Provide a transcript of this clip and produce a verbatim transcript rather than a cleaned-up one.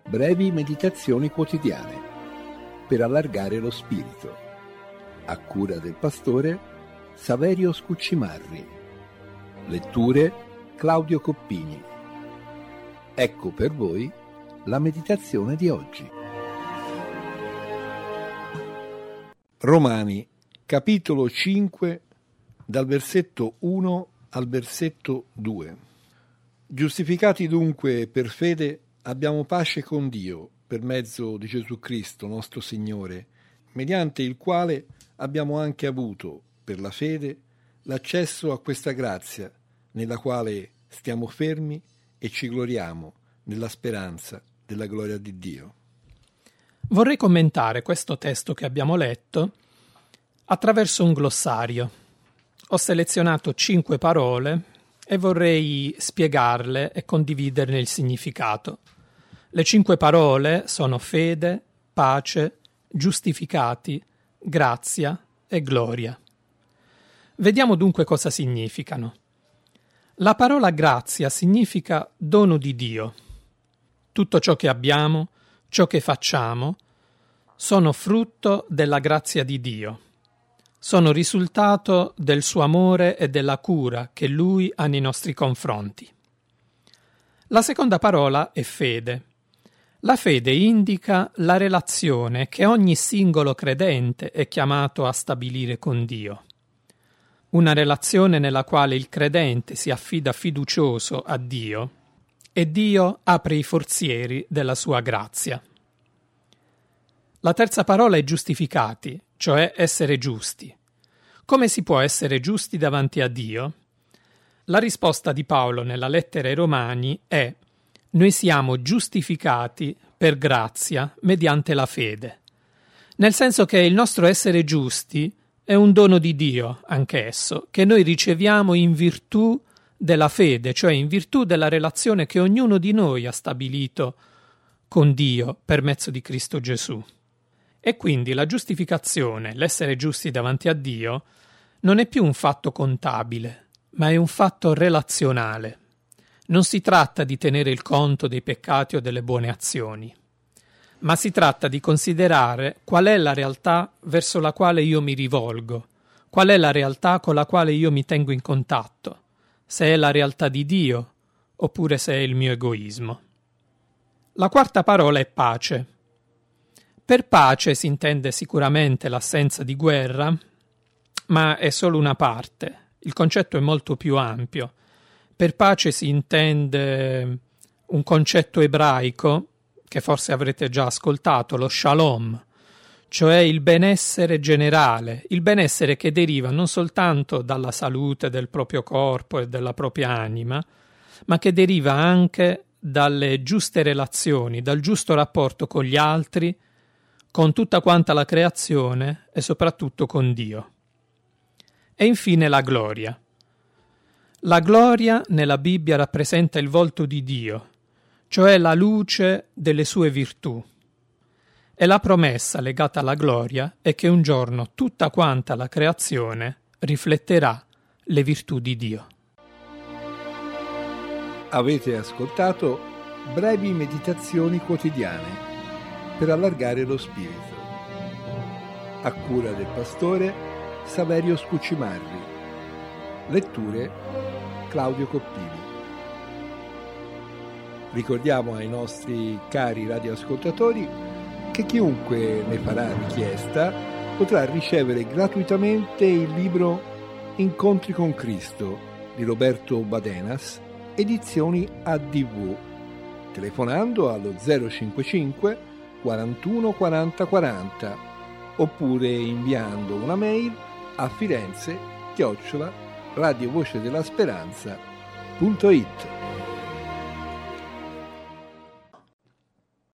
brevi meditazioni quotidiane per allargare lo spirito, a cura del pastore Saverio Scuccimarri. Letture Claudio Coppini. Ecco per voi la meditazione di oggi. Romani, capitolo cinque, dal versetto uno al versetto due. Giustificati dunque per fede, abbiamo pace con Dio per mezzo di Gesù Cristo, nostro Signore, mediante il quale abbiamo anche avuto, per la fede, l'accesso a questa grazia, nella quale stiamo fermi e ci gloriamo nella speranza della gloria di Dio. Vorrei commentare questo testo che abbiamo letto attraverso un glossario. Ho selezionato cinque parole e vorrei spiegarle e condividerne il significato. Le cinque parole sono fede, pace, giustificati, grazia e gloria. Vediamo dunque cosa significano. La parola grazia significa dono di Dio. Tutto ciò che abbiamo, ciò che facciamo, sono frutto della grazia di Dio. Sono risultato del suo amore e della cura che Lui ha nei nostri confronti. La seconda parola è fede. La fede indica la relazione che ogni singolo credente è chiamato a stabilire con Dio. Una relazione nella quale il credente si affida fiducioso a Dio e Dio apre i forzieri della sua grazia. La terza parola è giustificati, cioè essere giusti. Come si può essere giusti davanti a Dio? La risposta di Paolo nella lettera ai Romani è: noi siamo giustificati per grazia mediante la fede. Nel senso che il nostro essere giusti è un dono di Dio, anch'esso, che noi riceviamo in virtù della fede, cioè in virtù della relazione che ognuno di noi ha stabilito con Dio per mezzo di Cristo Gesù. E quindi la giustificazione, l'essere giusti davanti a Dio, non è più un fatto contabile, ma è un fatto relazionale. Non si tratta di tenere il conto dei peccati o delle buone azioni, ma si tratta di considerare qual è la realtà verso la quale io mi rivolgo, qual è la realtà con la quale io mi tengo in contatto, se è la realtà di Dio oppure se è il mio egoismo. La quarta parola è pace. Per pace si intende sicuramente l'assenza di guerra, ma è solo una parte. Il concetto è molto più ampio. Per pace si intende un concetto ebraico che forse avrete già ascoltato, lo shalom, cioè il benessere generale, il benessere che deriva non soltanto dalla salute del proprio corpo e della propria anima, ma che deriva anche dalle giuste relazioni, dal giusto rapporto con gli altri, con tutta quanta la creazione e soprattutto con Dio. E infine la gloria. La gloria nella Bibbia rappresenta il volto di Dio, cioè la luce delle sue virtù. E la promessa legata alla gloria è che un giorno tutta quanta la creazione rifletterà le virtù di Dio. Avete ascoltato brevi meditazioni quotidiane per allargare lo spirito, a cura del pastore Saverio Scuccimarri. Letture Claudio Coppini. Ricordiamo ai nostri cari radioascoltatori che chiunque ne farà richiesta potrà ricevere gratuitamente il libro Incontri con Cristo di Roberto Badenas, edizioni A D V, telefonando allo zero cinquantacinque quarantuno quaranta quaranta oppure inviando una mail a firenze chiocciola radiovocedellasperanza punto it.